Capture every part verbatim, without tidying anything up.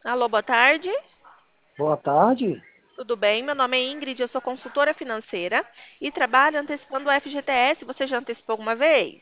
Alô, boa tarde. Boa tarde. Tudo bem? Meu nome é Ingrid, eu sou consultora financeira e trabalho antecipando o F G T S. Você já antecipou alguma vez?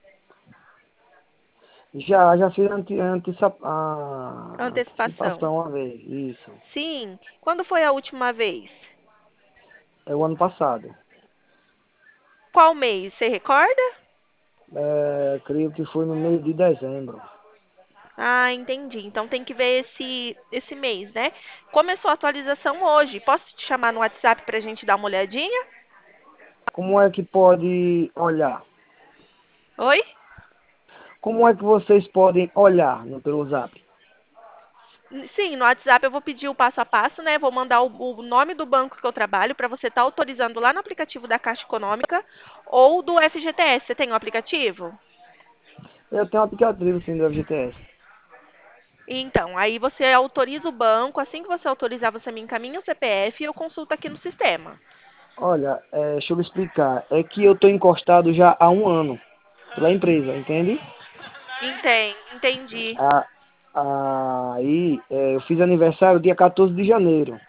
Já, já fiz anti, antecipa, a Antecipação. antecipação uma vez. Isso. Sim. Quando foi a última vez? É o ano passado. Qual mês? Você recorda? É, creio que foi no mês de dezembro. Ah, entendi. Então tem que ver esse, esse mês, né? Começou a atualização hoje. Posso te chamar no WhatsApp para a gente dar uma olhadinha? Como é que pode olhar? Oi? Como é que vocês podem olhar no pelo Zap? Sim, no WhatsApp eu vou pedir o passo a passo, né? Vou mandar o, o nome do banco que eu trabalho para você estar autorizando lá no aplicativo da Caixa Econômica ou do F G T S. Você tem o aplicativo? Eu tenho um aplicativo sim do F G T S. Então, aí você autoriza o banco. Assim que você autorizar, você me encaminha o C P F e eu consulto aqui no sistema. Olha, é, deixa eu lhe explicar. É que eu estou encostado já há um ano pela empresa, entende? Entendi, entendi. A- Aí é, eu fiz aniversário dia quatorze de janeiro.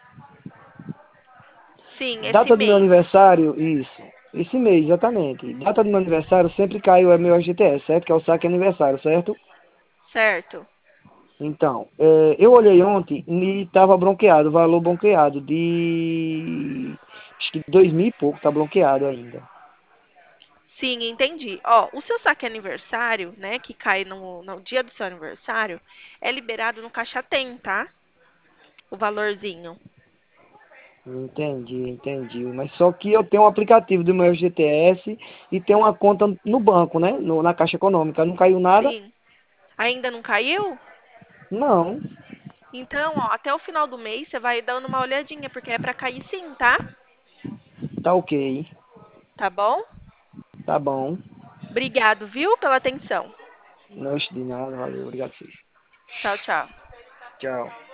Sim, esse Data do meu mês, aniversário, isso. Esse mês, exatamente. Data do meu aniversário sempre caiu é meu F G T S, certo? Que é o saque aniversário, certo? certo? Então, é, eu olhei ontem e estava bloqueado, o valor bloqueado de... Acho que dois mil e pouco, tá bloqueado ainda. Sim, entendi. Ó, o seu saque aniversário, né, que cai no, no dia do seu aniversário, é liberado no Caixa Tem, tá? O valorzinho. Entendi, entendi. Mas só que eu tenho um aplicativo do meu F G T S e tenho uma conta no banco, né? No- na Caixa Econômica. Não caiu nada? Sim. Ainda não caiu? Não. Então, ó, até o final do mês você vai dando uma olhadinha, porque é pra cair sim, tá? Tá ok. Tá bom? Tá bom. Obrigado, viu, pela atenção. Não de nada, valeu. Obrigado, vocês. Tchau, tchau. Tchau.